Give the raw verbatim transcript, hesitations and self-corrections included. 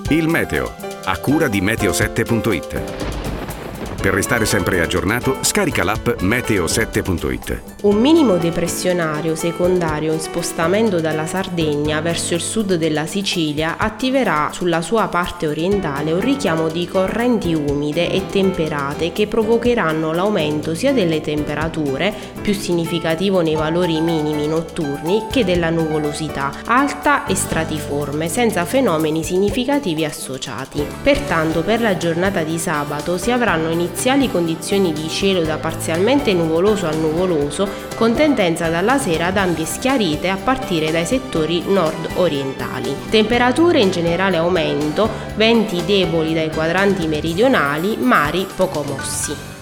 Il meteo, a cura di meteo sette punto it. Per restare sempre aggiornato, scarica l'app meteo sette punto it. Un minimo depressionario secondario in spostamento dalla Sardegna verso il sud della Sicilia attiverà sulla sua parte orientale un richiamo di correnti umide e temperate che provocheranno l'aumento sia delle temperature, più significativo nei valori minimi notturni, che della nuvolosità alta e stratiforme, senza fenomeni significativi associati. Pertanto per la giornata di sabato si avranno iniziali condizioni di cielo da parzialmente nuvoloso a nuvoloso, con tendenza dalla sera ad ampie schiarite a partire dai settori nord-orientali. Temperature in generale aumento, venti deboli dai quadranti meridionali, mari poco mossi.